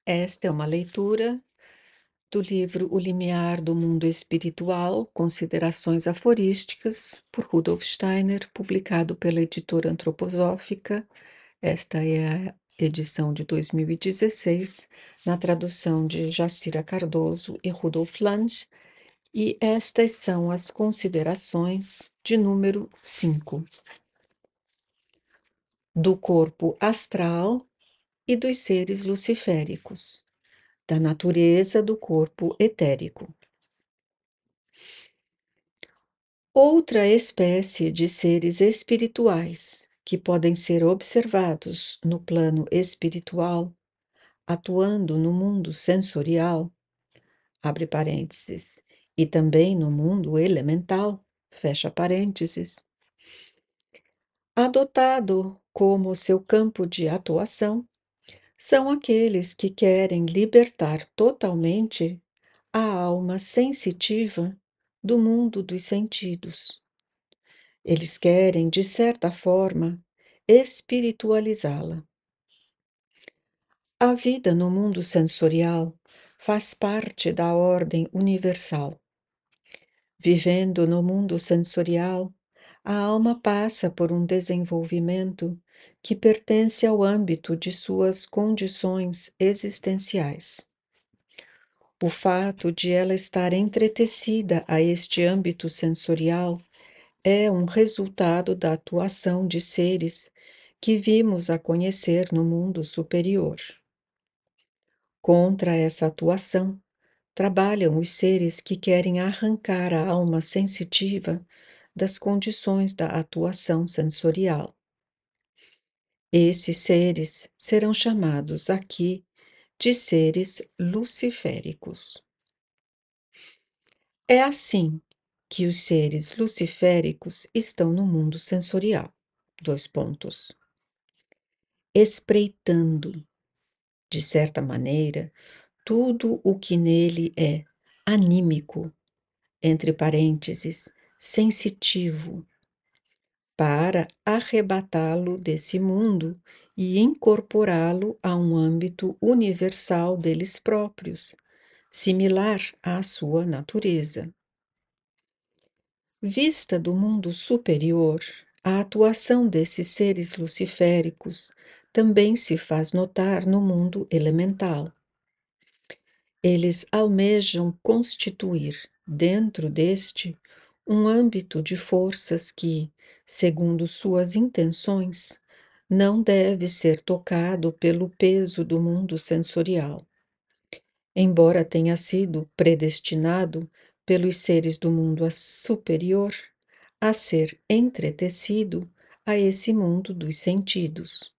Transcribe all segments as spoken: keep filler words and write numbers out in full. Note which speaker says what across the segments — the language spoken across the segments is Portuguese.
Speaker 1: Esta é uma leitura do livro O Limiar do Mundo Espiritual, Considerações Aforísticas, por Rudolf Steiner, publicado pela editora antroposófica. Esta é a edição de dois mil e dezesseis, na tradução de Jacira Cardoso e Rudolf Lange, e estas são as considerações de número cinco. Do corpo astral e dos seres luciféricos, da natureza do corpo etérico. Outra espécie de seres espirituais que podem ser observados no plano espiritual, atuando no mundo sensorial, abre parênteses, e também no mundo elemental, fecha parênteses, adotado como seu campo de atuação, são aqueles que querem libertar totalmente a alma sensitiva do mundo dos sentidos. Eles querem, de certa forma, espiritualizá-la. A vida no mundo sensorial faz parte da ordem universal. Vivendo no mundo sensorial, a alma passa por um desenvolvimento que pertence ao âmbito de suas condições existenciais. O fato de ela estar entretecida a este âmbito sensorial é um resultado da atuação de seres que vimos a conhecer no mundo superior. Contra essa atuação, trabalham os seres que querem arrancar a alma sensitiva das condições da atuação sensorial. Esses seres serão chamados aqui de seres luciféricos. É assim que os seres luciféricos estão no mundo sensorial. Dois pontos. Espreitando, de certa maneira, tudo o que nele é anímico, entre parênteses, sensitivo, para arrebatá-lo desse mundo e incorporá-lo a um âmbito universal deles próprios, similar à sua natureza. Vista do mundo superior, a atuação desses seres luciféricos também se faz notar no mundo elemental. Eles almejam constituir, dentro deste, um âmbito de forças que, segundo suas intenções, não deve ser tocado pelo peso do mundo sensorial. Embora tenha sido predestinado pelos seres do mundo superior a ser entretecido a esse mundo dos sentidos.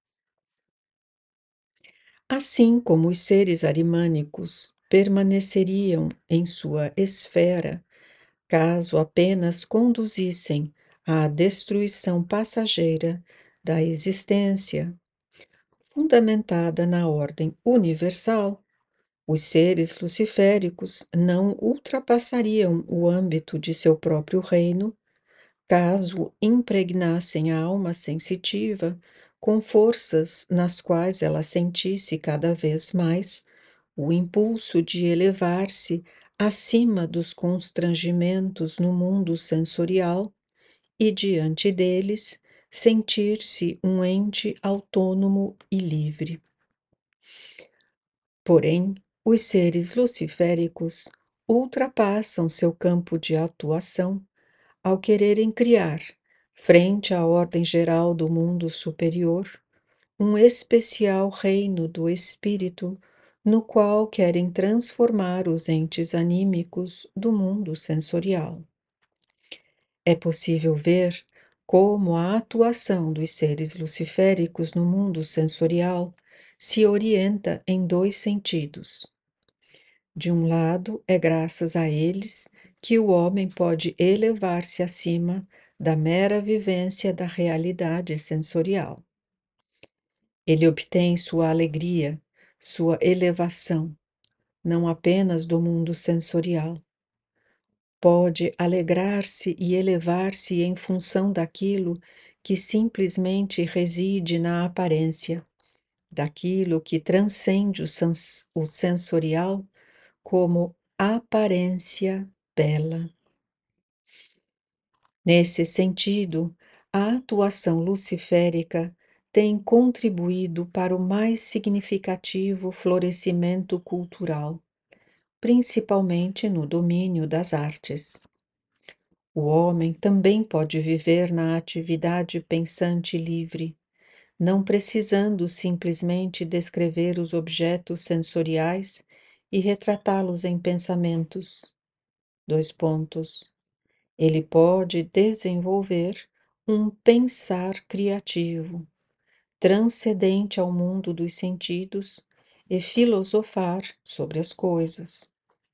Speaker 1: Assim como os seres arimânicos permaneceriam em sua esfera, caso apenas conduzissem à destruição passageira da existência, fundamentada na ordem universal, os seres luciféricos não ultrapassariam o âmbito de seu próprio reino, caso impregnassem a alma sensitiva com forças nas quais ela sentisse cada vez mais o impulso de elevar-se acima dos constrangimentos no mundo sensorial e, diante deles, sentir-se um ente autônomo e livre. Porém, os seres luciféricos ultrapassam seu campo de atuação ao quererem criar, frente à ordem geral do mundo superior, um especial reino do espírito, no qual querem transformar os entes anímicos do mundo sensorial. É possível ver como a atuação dos seres luciféricos no mundo sensorial se orienta em dois sentidos. De um lado, é graças a eles que o homem pode elevar-se acima da mera vivência da realidade sensorial. Ele obtém sua alegria, sua elevação, não apenas do mundo sensorial. Pode alegrar-se e elevar-se em função daquilo que simplesmente reside na aparência, daquilo que transcende o, sens o sensorial como aparência bela. Nesse sentido, a atuação luciférica tem contribuído para o mais significativo florescimento cultural, principalmente no domínio das artes. O homem também pode viver na atividade pensante livre, não precisando simplesmente descrever os objetos sensoriais e retratá-los em pensamentos. Dois pontos. Ele pode desenvolver um pensar criativo, transcendente ao mundo dos sentidos e filosofar sobre as coisas.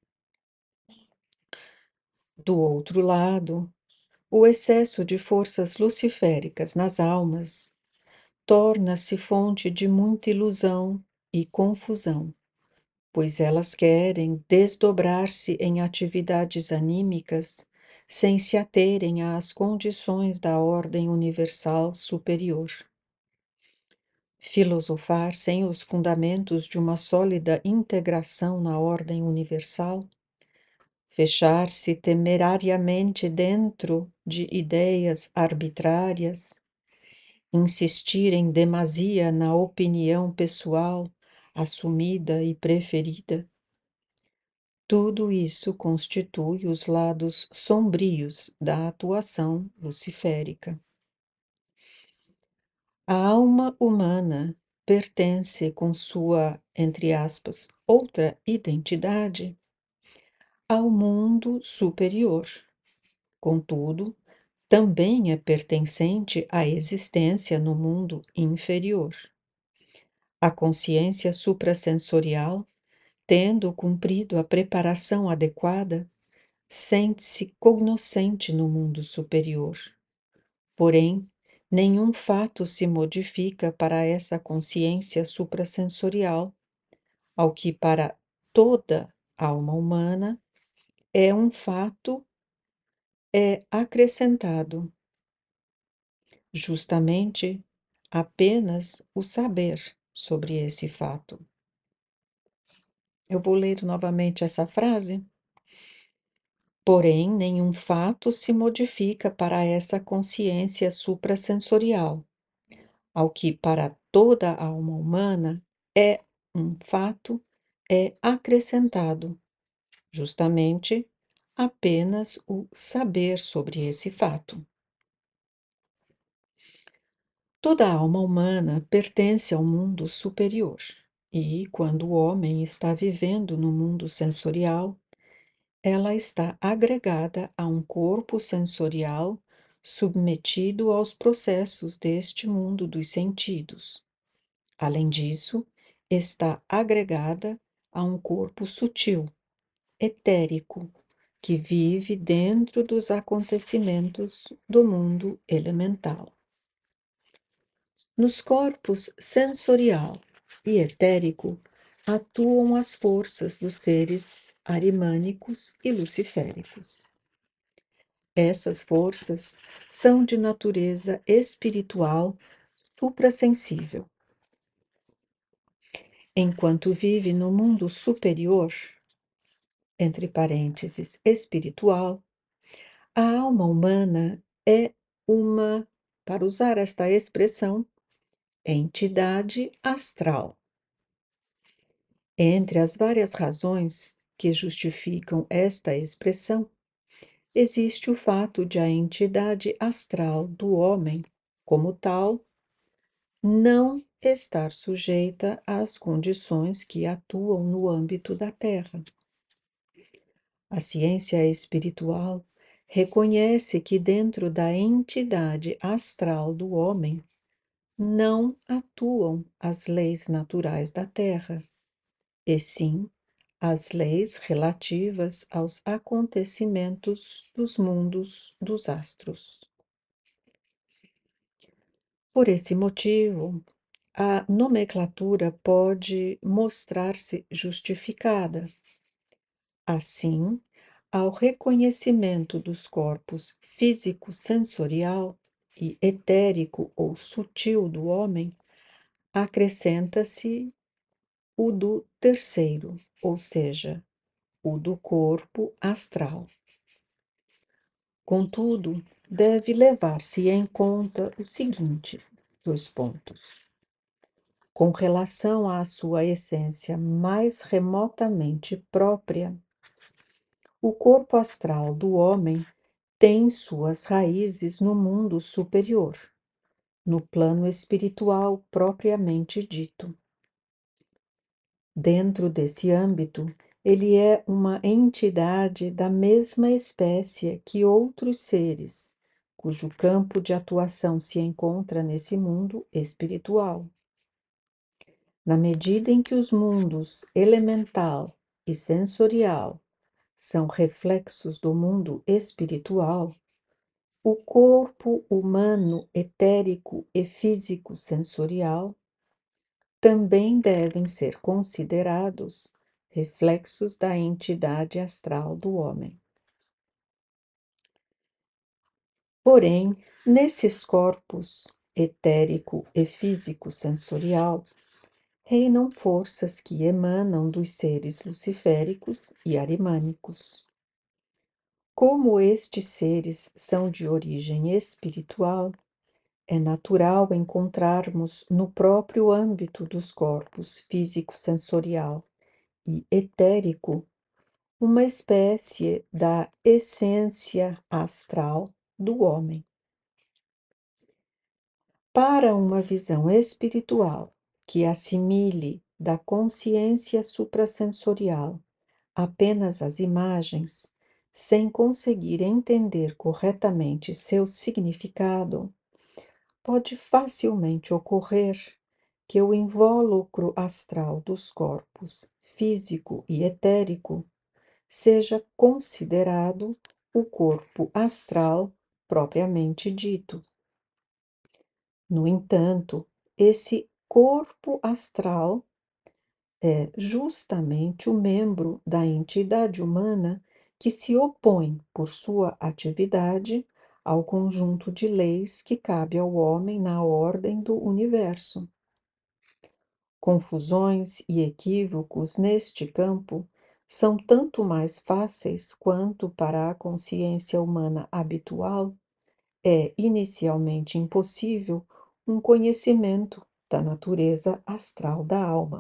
Speaker 1: Do outro lado, o excesso de forças luciféricas nas almas torna-se fonte de muita ilusão e confusão, pois elas querem desdobrar-se em atividades anímicas sem se aterem às condições da ordem universal superior. Filosofar sem os fundamentos de uma sólida integração na ordem universal, fechar-se temerariamente dentro de ideias arbitrárias, insistir em demasia na opinião pessoal assumida e preferida. Tudo isso constitui os lados sombrios da atuação luciférica. A alma humana pertence com sua, entre aspas, outra identidade ao mundo superior. Contudo, também é pertencente à existência no mundo inferior. A consciência suprassensorial, tendo cumprido a preparação adequada, sente-se cognoscente no mundo superior. Porém, nenhum fato se modifica para essa consciência suprassensorial, ao que para toda alma humana é um fato é acrescentado, justamente apenas o saber sobre esse fato. Eu vou ler novamente essa frase. Porém, nenhum fato se modifica para essa consciência suprassensorial, ao que para toda a alma humana é um fato, é acrescentado, justamente apenas o saber sobre esse fato. Toda a alma humana pertence ao mundo superior, e quando o homem está vivendo no mundo sensorial, ela está agregada a um corpo sensorial submetido aos processos deste mundo dos sentidos. Além disso, está agregada a um corpo sutil, etérico, que vive dentro dos acontecimentos do mundo elemental. Nos corpos sensorial e etérico atuam as forças dos seres arimânicos e luciféricos. Essas forças são de natureza espiritual suprassensível. Enquanto vive no mundo superior, entre parênteses, espiritual, a alma humana é uma, para usar esta expressão, entidade astral. Entre as várias razões que justificam esta expressão, existe o fato de a entidade astral do homem, como tal, não estar sujeita às condições que atuam no âmbito da Terra. A ciência espiritual reconhece que dentro da entidade astral do homem não atuam as leis naturais da Terra, e sim as leis relativas aos acontecimentos dos mundos dos astros. Por esse motivo, a nomenclatura pode mostrar-se justificada. Assim, ao reconhecimento dos corpos físico-sensorial e etérico ou sutil do homem, acrescenta-se o do terceiro, ou seja, o do corpo astral. Contudo, deve levar-se em conta o seguinte: dois pontos. Com relação à sua essência mais remotamente própria, o corpo astral do homem tem suas raízes no mundo superior, no plano espiritual propriamente dito. Dentro desse âmbito, ele é uma entidade da mesma espécie que outros seres, cujo campo de atuação se encontra nesse mundo espiritual. Na medida em que os mundos elemental e sensorial são reflexos do mundo espiritual, o corpo humano etérico e físico sensorial também devem ser considerados reflexos da entidade astral do homem. Porém, nesses corpos etérico e físico sensorial, reinam forças que emanam dos seres luciféricos e arimânicos. Como estes seres são de origem espiritual, é natural encontrarmos no próprio âmbito dos corpos físico-sensorial e etérico uma espécie da essência astral do homem. Para uma visão espiritual que assimile da consciência suprassensorial apenas as imagens, sem conseguir entender corretamente seu significado, pode facilmente ocorrer que o invólucro astral dos corpos físico e etérico seja considerado o corpo astral propriamente dito. No entanto, esse corpo astral é justamente o membro da entidade humana que se opõe, por sua atividade, ao conjunto de leis que cabe ao homem na ordem do universo. Confusões e equívocos neste campo são tanto mais fáceis quanto, para a consciência humana habitual, é inicialmente impossível um conhecimento da natureza astral da alma.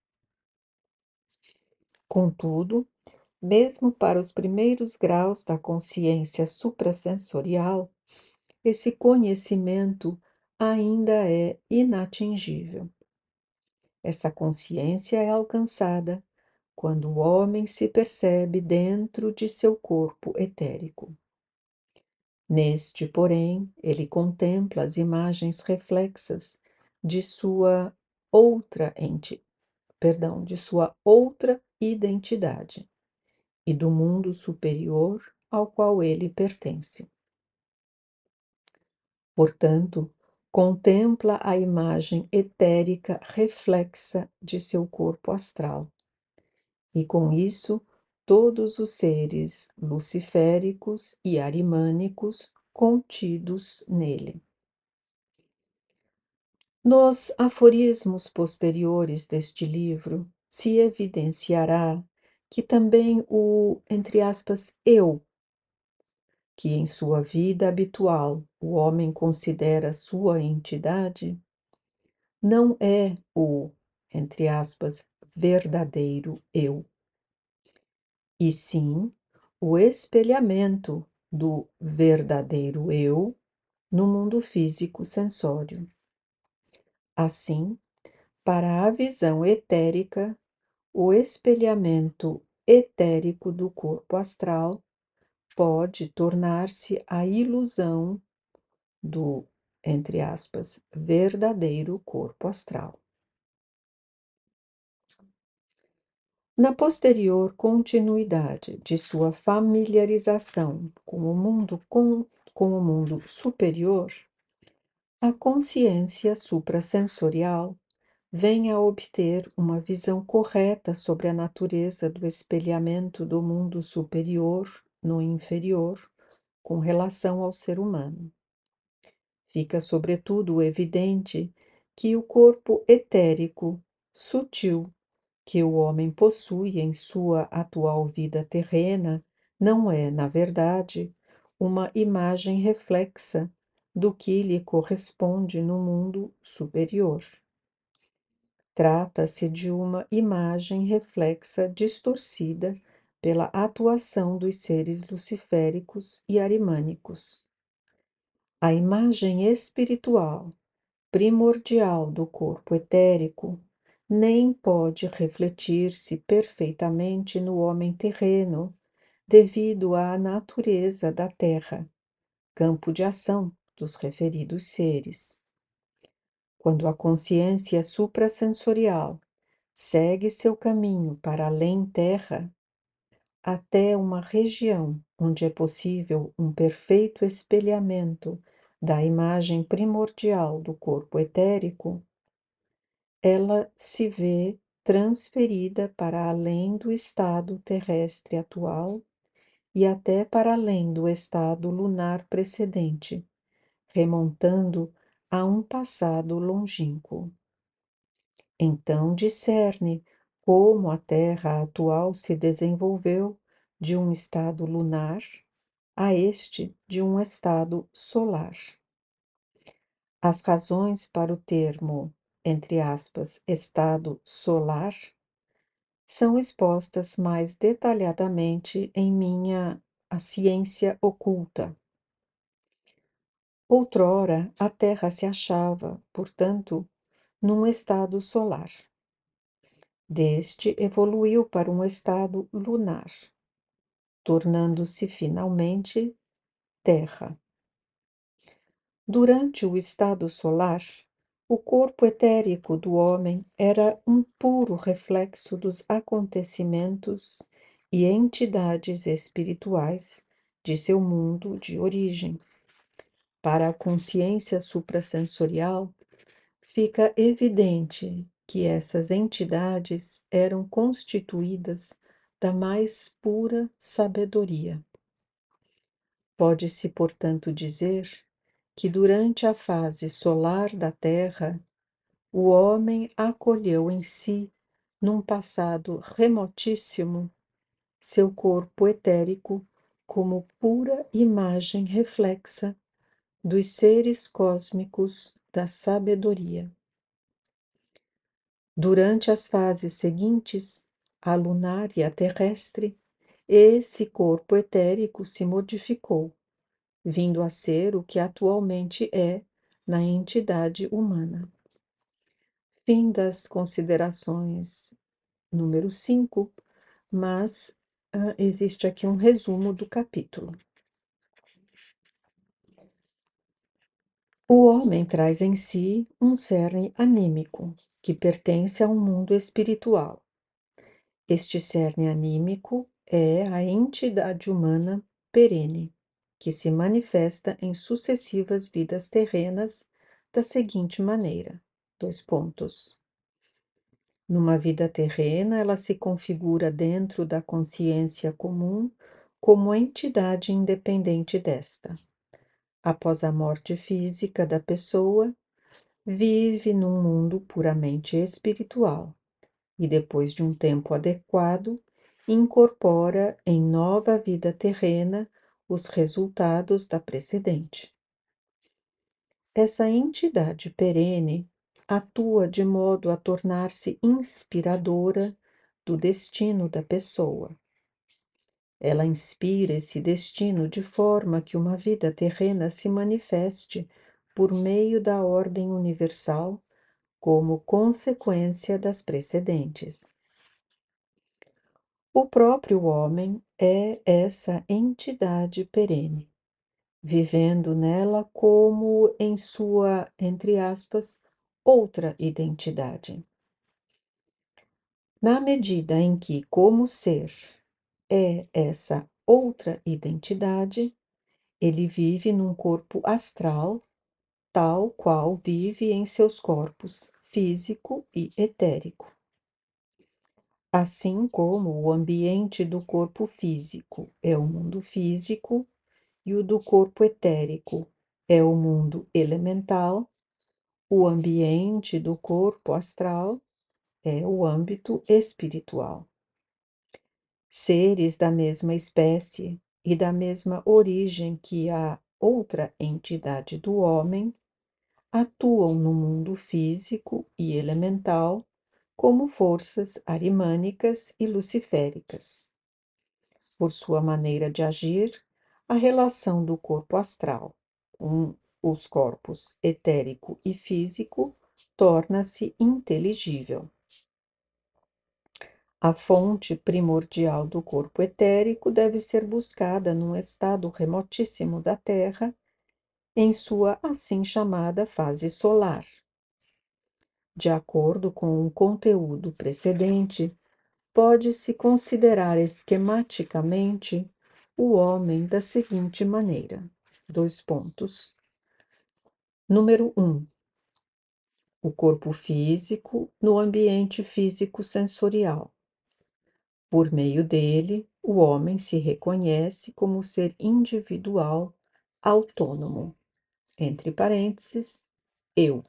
Speaker 1: Contudo, mesmo para os primeiros graus da consciência suprassensorial, esse conhecimento ainda é inatingível. Essa consciência é alcançada quando o homem se percebe dentro de seu corpo etérico. Neste, porém, ele contempla as imagens reflexas de sua outra ente, perdão, de sua outra identidade e do mundo superior ao qual ele pertence. Portanto, contempla a imagem etérica reflexa de seu corpo astral, e com isso todos os seres luciféricos e arimânicos contidos nele. Nos aforismos posteriores deste livro se evidenciará que também o, entre aspas, eu, que em sua vida habitual o homem considera sua entidade, não é o, entre aspas, verdadeiro eu, e sim o espelhamento do verdadeiro eu no mundo físico sensório. Assim, para a visão etérica, o espelhamento etérico do corpo astral pode tornar-se a ilusão do, entre aspas, verdadeiro corpo astral. Na posterior continuidade de sua familiarização com o mundo, com, com o mundo superior, a consciência suprassensorial vem a obter uma visão correta sobre a natureza do espelhamento do mundo superior no inferior com relação ao ser humano. Fica, sobretudo, evidente que o corpo etérico sutil que o homem possui em sua atual vida terrena não é, na verdade, uma imagem reflexa do que lhe corresponde no mundo superior. Trata-se de uma imagem reflexa distorcida pela atuação dos seres luciféricos e arimânicos. A imagem espiritual primordial do corpo etérico nem pode refletir-se perfeitamente no homem terreno, devido à natureza da Terra, campo de ação dos referidos seres. Quando a consciência suprassensorial segue seu caminho para além Terra, até uma região onde é possível um perfeito espelhamento da imagem primordial do corpo etérico, ela se vê transferida para além do estado terrestre atual e até para além do estado lunar precedente, remontando a um passado longínquo. Então discerne como a Terra atual se desenvolveu de um estado lunar a este de um estado solar. As razões para o termo, entre aspas, estado solar, são expostas mais detalhadamente em minha A Ciência Oculta. Outrora, a Terra se achava, portanto, num estado solar. Deste evoluiu para um estado lunar, tornando-se finalmente Terra. Durante o estado solar, o corpo etérico do homem era um puro reflexo dos acontecimentos e entidades espirituais de seu mundo de origem. Para a consciência suprassensorial, fica evidente que essas entidades eram constituídas da mais pura sabedoria. Pode-se, portanto, dizer que durante a fase solar da Terra, o homem acolheu em si, num passado remotíssimo, seu corpo etérico como pura imagem reflexa dos seres cósmicos da sabedoria. Durante as fases seguintes, a lunar e a terrestre, esse corpo etérico se modificou, vindo a ser o que atualmente é na entidade humana. Fim das considerações número cinco, mas ah, existe aqui um resumo do capítulo. O homem traz em si um cerne anímico, que pertence ao mundo espiritual. Este cerne anímico é a entidade humana perene, que se manifesta em sucessivas vidas terrenas da seguinte maneira: dois pontos. Numa vida terrena, ela se configura dentro da consciência comum como entidade independente desta. Após a morte física da pessoa, vive num mundo puramente espiritual e, depois de um tempo adequado, incorpora em nova vida terrena os resultados da precedente. Essa entidade perene atua de modo a tornar-se inspiradora do destino da pessoa. Ela inspira esse destino de forma que uma vida terrena se manifeste por meio da ordem universal como consequência das precedentes. O próprio homem é essa entidade perene, vivendo nela como em sua, entre aspas, outra identidade. Na medida em que, como ser, é essa outra identidade, ele vive num corpo astral, tal qual vive em seus corpos físico e etérico. Assim como o ambiente do corpo físico é o mundo físico e o do corpo etérico é o mundo elemental, O ambiente do corpo astral é o âmbito espiritual. Seres da mesma espécie e da mesma origem que a outra entidade do homem atuam no mundo físico e elemental como forças arimânicas e luciféricas. Por sua maneira de agir, a relação do corpo astral com os corpos etérico e físico torna-se inteligível. A fonte primordial do corpo etérico deve ser buscada num estado remotíssimo da Terra, em sua assim chamada fase solar. De acordo com o conteúdo precedente, pode-se considerar esquematicamente o homem da seguinte maneira: dois pontos. Número um, o corpo físico no ambiente físico-sensorial. Por meio dele, o homem se reconhece como ser individual, autônomo. Entre parênteses, eu.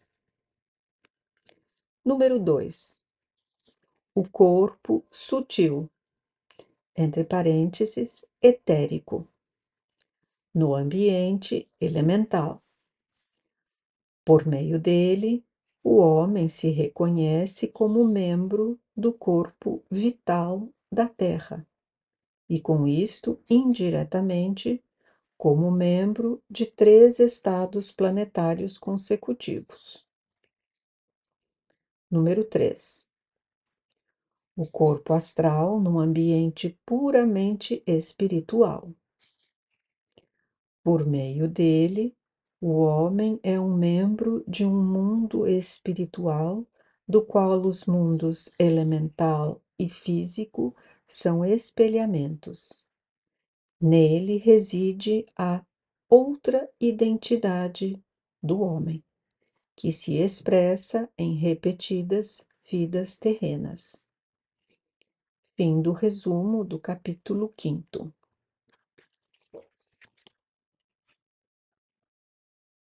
Speaker 1: Número dois, o corpo sutil. Entre parênteses, etérico. No ambiente elemental. Por meio dele, o homem se reconhece como membro do corpo vital da Terra, e com isto, indiretamente, como membro de três estados planetários consecutivos. Número três. O corpo astral num ambiente puramente espiritual. Por meio dele, o homem é um membro de um mundo espiritual, do qual os mundos elemental e físico são espelhamentos. Nele reside a outra identidade do homem, que se expressa em repetidas vidas terrenas. Fim do resumo do capítulo quinto.